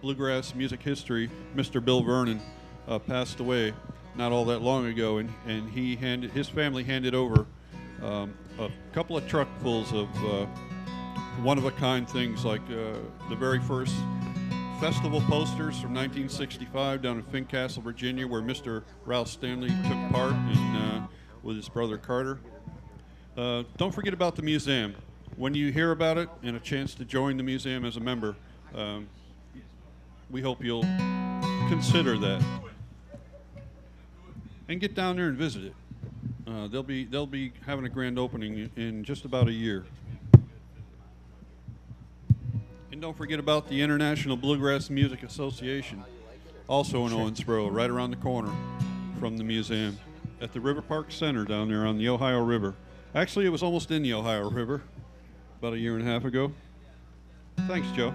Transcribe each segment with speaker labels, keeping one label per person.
Speaker 1: bluegrass music history, Mr. Bill Vernon, passed away not all that long ago, and his family handed over a couple of truckfuls of one-of-a-kind things like the very first festival posters from 1965 down in Fincastle, Virginia, where Mr. Ralph Stanley took part with his brother Carter. Don't forget about the museum. When you hear about it and a chance to join the museum as a member, we hope you'll consider that and get down there and visit it. They'll be having a grand opening in just about a year. And don't forget about the International Bluegrass Music Association, also in Owensboro, right around the corner from the museum, at the River Park Center down there on the Ohio River. Actually, it was almost in the Ohio River about a year and a half ago. Thanks, Joe.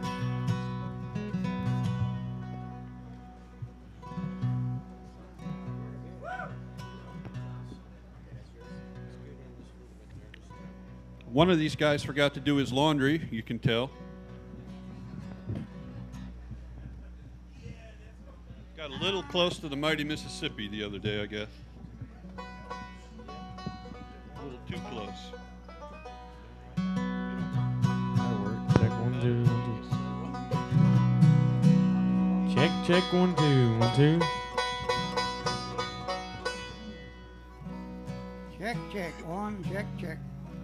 Speaker 1: One of these guys forgot to do his laundry, you can tell. Got a little close to the mighty Mississippi the other day, I guess. A little too close.
Speaker 2: That'll work. Check 1 2 1 2. Check 1 2 1 2.
Speaker 3: Check 1, check.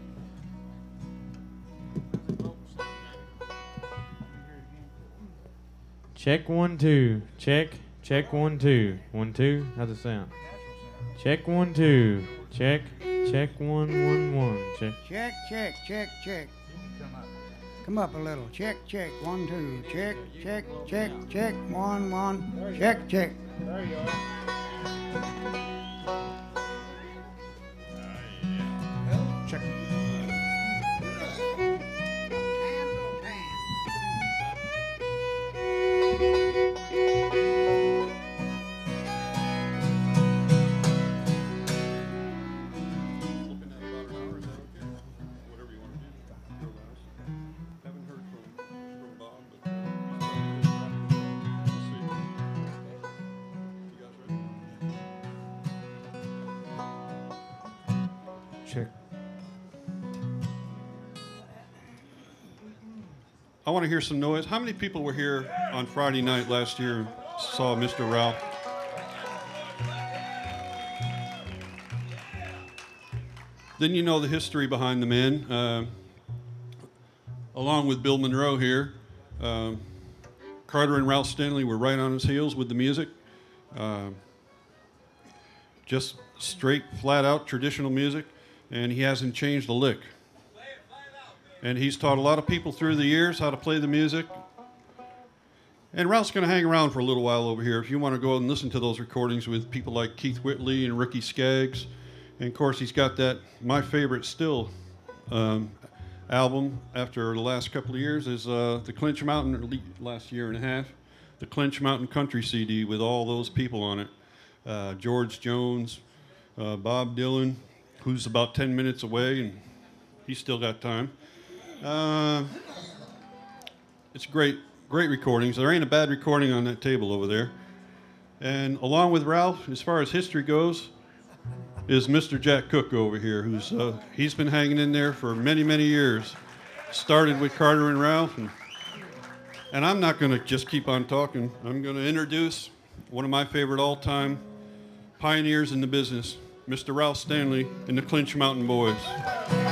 Speaker 2: Check 1 2. Check 1 2 1 2. How's it sound? Check 1 2. Check 1 1 1.
Speaker 3: Check. Come up a little. Check 1 2. Check 1 1. Check.
Speaker 2: There you are.
Speaker 3: Check.
Speaker 2: Check.
Speaker 1: I want to hear some noise. How many people were here on Friday night last year and saw Mr. Ralph? Then you know the history behind the man. Along with Bill Monroe here, Carter and Ralph Stanley were right on his heels with the music. Just straight, flat-out traditional music, and he hasn't changed a lick. And he's taught a lot of people through the years how to play the music. And Ralph's going to hang around for a little while over here if you want to go and listen to those recordings with people like Keith Whitley and Ricky Skaggs. And, of course, he's got that My Favorite Still album after the last couple of years is the Clinch Mountain, last year and a half, the Clinch Mountain Country CD with all those people on it. George Jones, Bob Dylan, who's about 10 minutes away, and he's still got time. It's great recordings. There ain't a bad recording on that table over there. And along with Ralph, as far as history goes, is Mr. Jack Cook over here, who's he's been hanging in there for many, many years. Started with Carter and Ralph, and I'm not going to just keep on talking. I'm going to introduce one of my favorite all-time pioneers in the business, Mr. Ralph Stanley and the Clinch Mountain Boys.